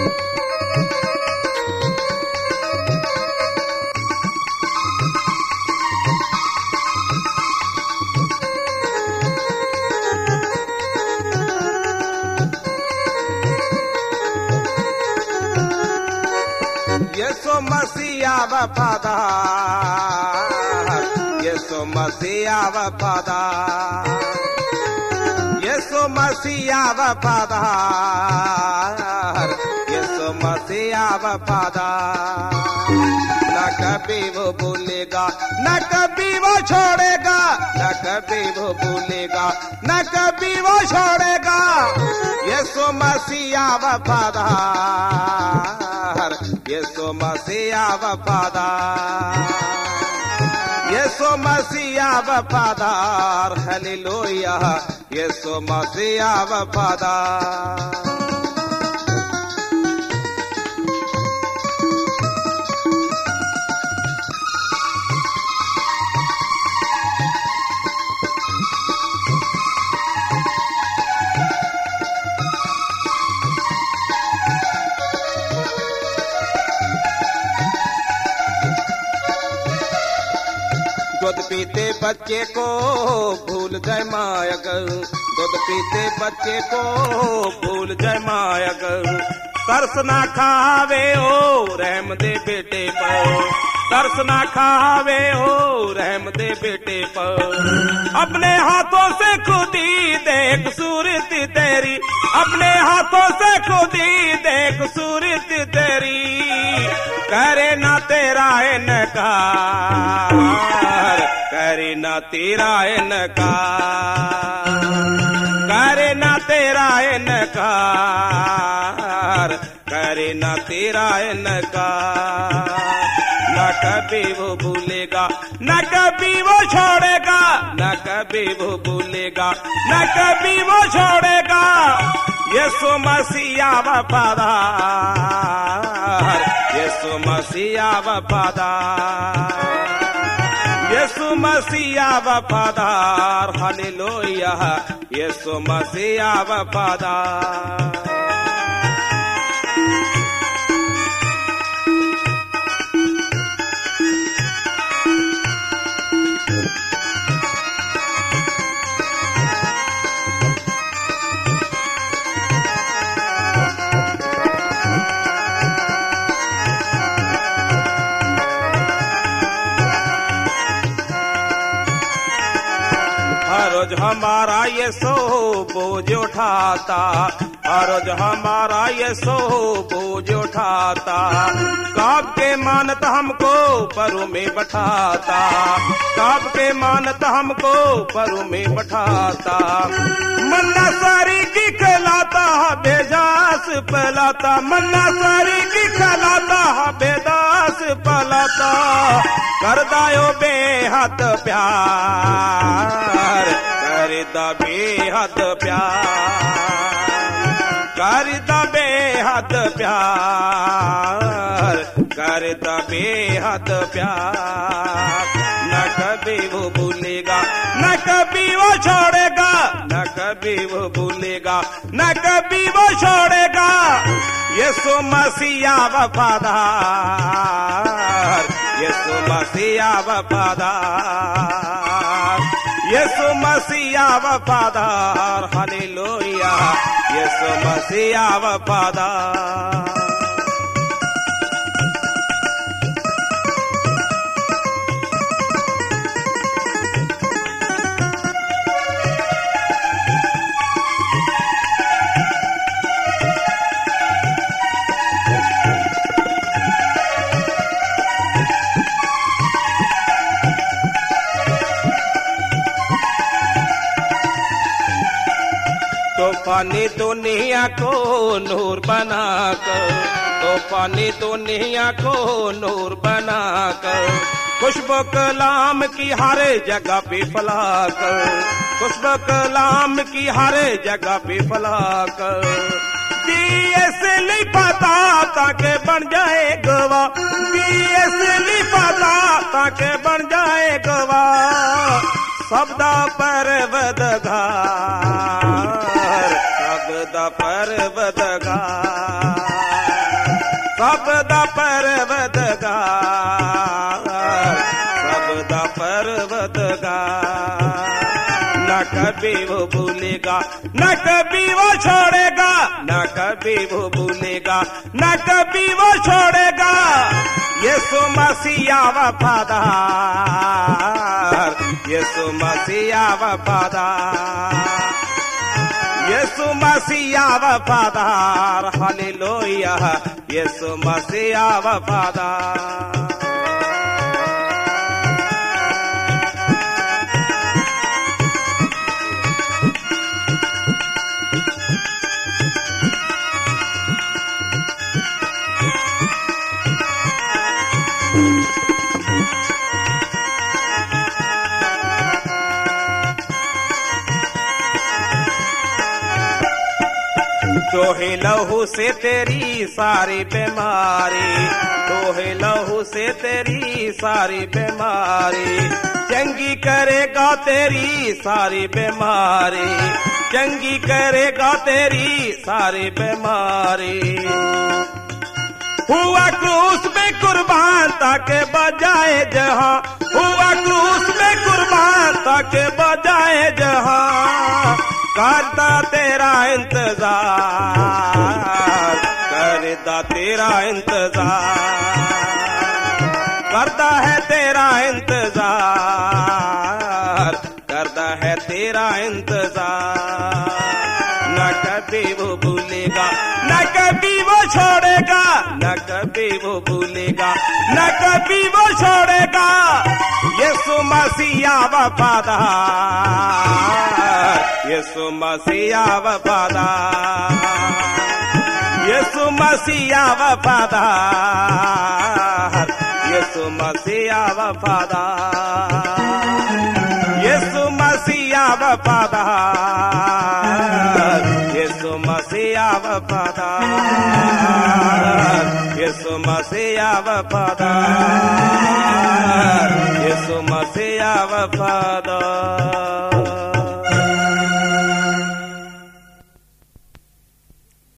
यीशु मसीहा वफादार, यीशु मसीहा वफादार, यीशु मसीहा वफादार, यीशु मसीहा वफादार। न कभी वो भूलेगा, न कभी वो छोड़ेगा, न कभी वो भूलेगा, न कभी वो छोड़ेगा। यीशु मसीहा वफादार, यीशु मसीहा वफादार, यीशु मसीहा वफादार। हालेलुया, यीशु मसीहा वफादार। दूध पीते बच्चे को भूल जाए मायक, दूध पीते बच्चे को भूल जाए मायक। तरस ना खावे ओ रहम दे बेटे पर, तरस ना खावे ओ रहम दे बेटे पर। अपने हाथों से खुद ही देख सूरत तेरी, अपने हाथों से खुद ही देख सूरत तेरी। करे ना तेरा इनकार, करे ना तेरा इनकार, करे ना तेरा इनकार, करे ना तेरा इनकार। न कभी वो भूलेगा, न कभी वो छोड़ेगा, न कभी वो भूलेगा, न कभी वो छोड़ेगा। यीशु मसीहा वफादार, यीशु मसीहा वफादार, यीशु मसीहा वफादार। हालेलुया, यीशु मसीहा वफादार। रोज हमारा यीशु बोझ उठाता, हर रोज हमारा यीशु बोझ उठाता। काब के मानत हमको परों में बैठाता, काब के मानत हमको परों में बैठाता। मन्ना सारी की खिलाता बेजास पलाता, मन्ना सारी की खिलाता बेदास पलाता। करदायो बेहद प्यार, करदा बेहद प्यार, करदा बेहद प्यार, करदा बेहद प्यार। न कभी वो भूलेगा, न कभी वो छोड़ेगा, न कभी वो भूलेगा, न कभी वो छोड़ेगा। यीशु मसीहा वफादार, यीशु मसीहा वफादार, यीशु मसीहा वफादार। हालेलुया, यीशु मसीहा वफादार। तूफानी दुनिया को नूर बनाकर, तूफानी दुनिया को नूर बनाकर। खुशबू कलाम की हर जगह पे फैलाकर, खुशबू कलाम की हर जगह पे फैलाकर। इसलिए पता ताकि बन जाए गवाह, इसलिए पता ताकि बन जाए गवाह। सबदा परवदगार, सबदा परवदगार, कभी वो भूलेगा, न कभी वो छोड़ेगा, न कभी वो भूलेगा, न कभी वो छोड़ेगा। यीशु मसीह वफादार, यीशु मसीह वफादार, यीशु मसीह वफादार, हालेलुया, यीशु मसीह वफादार। तोहे लहू से तेरी सारी बीमारी, तोहे लहू से तेरी सारी बीमारी, चंगी करेगा तेरी सारी बीमारी, चंगी करेगा तेरी सारी बीमारी। हुआ क्रूस में कुर्बान ताके बजाए जहां, हुआ क्रूस में कुर्बान ताके बजाए जहां, करता तेरा इंतजार, करता तेरा इंतजार, करता है तेरा इंतजार, करता है तेरा इंतजार। न कभी वो भूलेगा, न कभी वो छोड़ेगा, न कभी वो भूलेगा, न कभी वो छोड़ेगा। यीशु मसीह वफादार, यीशु मसीह वफादार, यीशु मसीह वफादार, यीशु मसीह वफादार, यीशु मसीह वफादार, यीशु मसीह वफादार, यीशु मसीह वफादार, यीशु मसीह वफादार।